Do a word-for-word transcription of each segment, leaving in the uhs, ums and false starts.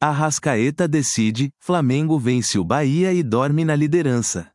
Arrascaeta decide, Flamengo vence o Bahia e dorme na liderança.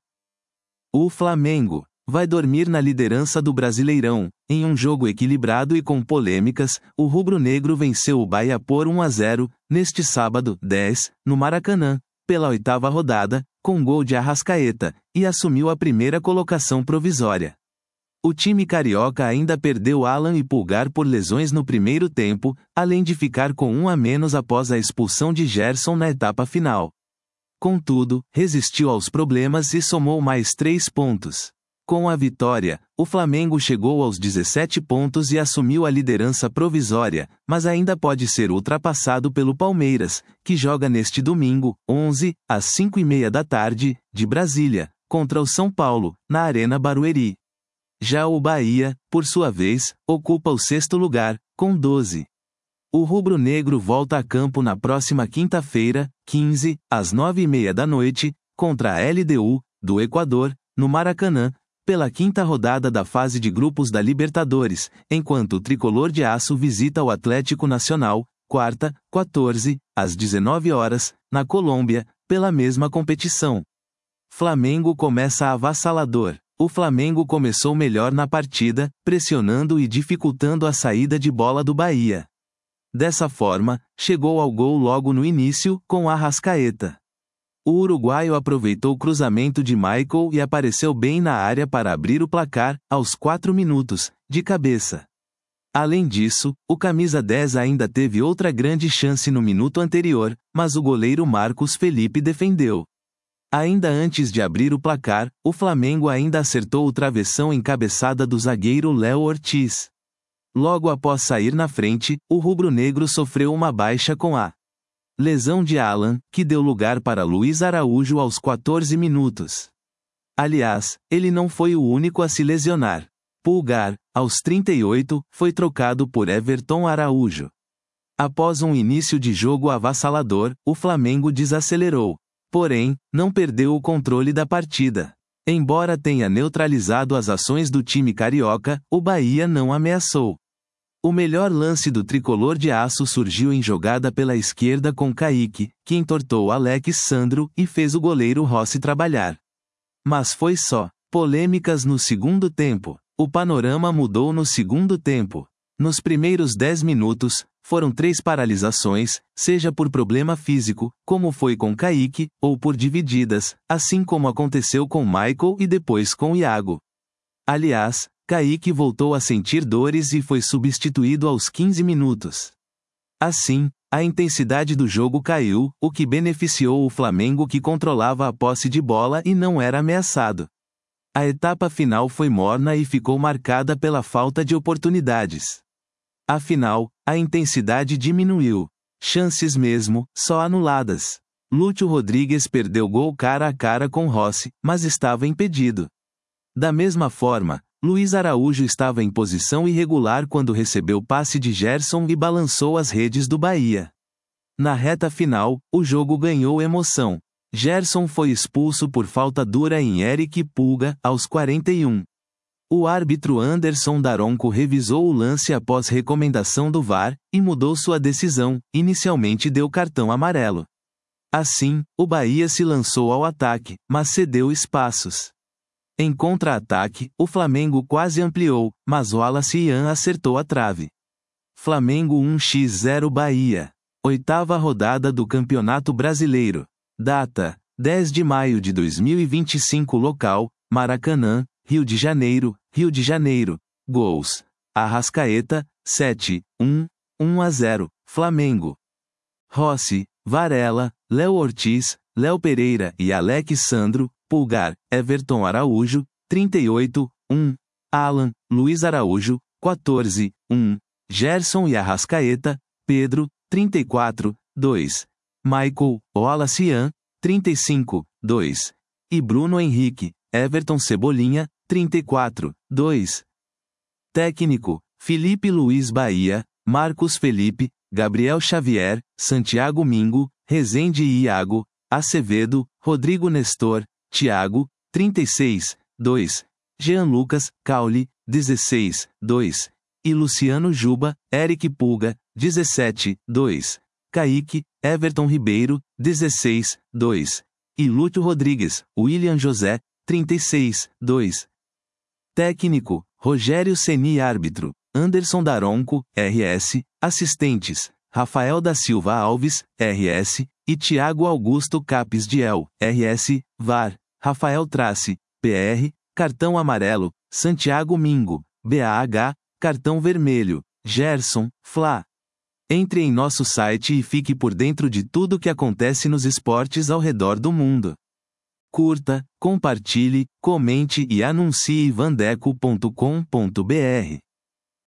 O Flamengo vai dormir na liderança do Brasileirão. Em um jogo equilibrado e com polêmicas, o rubro-negro venceu o Bahia por um a zero, neste sábado, dez, no Maracanã, pela oitava rodada, com gol de Arrascaeta, e assumiu a primeira colocação provisória. O time carioca ainda perdeu Alan e Pulgar por lesões no primeiro tempo, além de ficar com um a menos após a expulsão de Gerson na etapa final. Contudo, resistiu aos problemas e somou mais três pontos. Com a vitória, o Flamengo chegou aos dezessete pontos e assumiu a liderança provisória, mas ainda pode ser ultrapassado pelo Palmeiras, que joga neste domingo, onze, às cinco e meia da tarde, de Brasília, contra o São Paulo, na Arena Barueri. Já o Bahia, por sua vez, ocupa o sexto lugar, com doze. O rubro-negro volta a campo na próxima quinta-feira, quinze, às nove e meia da noite, contra a L D U, do Equador, no Maracanã, pela quinta rodada da fase de grupos da Libertadores, enquanto o tricolor de aço visita o Atlético Nacional, quarta, quatorze, às dezenove horas, na Colômbia, pela mesma competição. Flamengo começa avassalador. O Flamengo começou melhor na partida, pressionando e dificultando a saída de bola do Bahia. Dessa forma, chegou ao gol logo no início, com Arrascaeta. O uruguaio aproveitou o cruzamento de Michael e apareceu bem na área para abrir o placar, aos quatro minutos, de cabeça. Além disso, o camisa dez ainda teve outra grande chance no minuto anterior, mas o goleiro Marcos Felipe defendeu. Ainda antes de abrir o placar, o Flamengo ainda acertou o travessão em cabeçada do zagueiro Léo Ortiz. Logo após sair na frente, o rubro-negro sofreu uma baixa com a lesão de Alan, que deu lugar para Luiz Araújo aos quatorze minutos. Aliás, ele não foi o único a se lesionar. Pulgar, aos trinta e oito, foi trocado por Everton Araújo. Após um início de jogo avassalador, o Flamengo desacelerou. Porém, não perdeu o controle da partida. Embora tenha neutralizado as ações do time carioca, o Bahia não ameaçou. O melhor lance do tricolor de aço surgiu em jogada pela esquerda com Kaique, que entortou Alex Sandro e fez o goleiro Rossi trabalhar. Mas foi só. Polêmicas no segundo tempo. O panorama mudou no segundo tempo. Nos primeiros dez minutos, foram três paralisações, seja por problema físico, como foi com Kaique, ou por divididas, assim como aconteceu com Michael e depois com Iago. Aliás, Kaique voltou a sentir dores e foi substituído aos quinze minutos. Assim, a intensidade do jogo caiu, o que beneficiou o Flamengo, que controlava a posse de bola e não era ameaçado. A etapa final foi morna e ficou marcada pela falta de oportunidades. Afinal, a intensidade diminuiu. Chances mesmo, só anuladas. Lúcio Rodrigues perdeu gol cara a cara com Rossi, mas estava impedido. Da mesma forma, Luiz Araújo estava em posição irregular quando recebeu passe de Gerson e balançou as redes do Bahia. Na reta final, o jogo ganhou emoção. Gerson foi expulso por falta dura em Eric Pulga, aos quarenta e um. O árbitro Anderson Daronco revisou o lance após recomendação do V A R, e mudou sua decisão, inicialmente deu cartão amarelo. Assim, o Bahia se lançou ao ataque, mas cedeu espaços. Em contra-ataque, o Flamengo quase ampliou, mas Wallace Ian acertou a trave. Flamengo um a zero Bahia. Oitava rodada do Campeonato Brasileiro. Data: dez de maio de dois mil e vinte e cinco. Local: Maracanã, Rio de Janeiro, Rio de Janeiro. Gols: Arrascaeta, sete, um, um a zero, Flamengo. Rossi, Varela, Léo Ortiz, Léo Pereira e Alex Sandro. Pulgar, Everton Araújo, trinta e oito, um. Alan, Luiz Araújo, quatorze, um. Gerson e Arrascaeta, Pedro, trinta e quatro, dois. Michael, Wallace Ian, trinta e cinco, dois. E Bruno Henrique, Everton Cebolinha, trinta e quatro, dois. Técnico: Felipe Luiz Bahia, Marcos Felipe, Gabriel Xavier, Santiago Mingo, Rezende e Iago, Acevedo, Rodrigo Nestor, Thiago, trinta e seis, dois. Jean Lucas, Caule, dezesseis, dois. E Luciano Juba, Eric Pulga, dezessete, dois. Kaique, Everton Ribeiro, dezesseis, dois. E Lúcio Rodrigues, William José, trinta e seis, dois. Técnico, Rogério Ceni. Árbitro, Anderson Daronco, R S. Assistentes, Rafael da Silva Alves, R S. E Thiago Augusto Capes Diel, R S. V A R, Rafael Trace, P R. Cartão amarelo, Santiago Mingo, B A H. Cartão vermelho, Gerson, Fla. Entre em nosso site e fique por dentro de tudo que acontece nos esportes ao redor do mundo. Curta, compartilhe, comente e anuncie vandeco ponto com ponto br.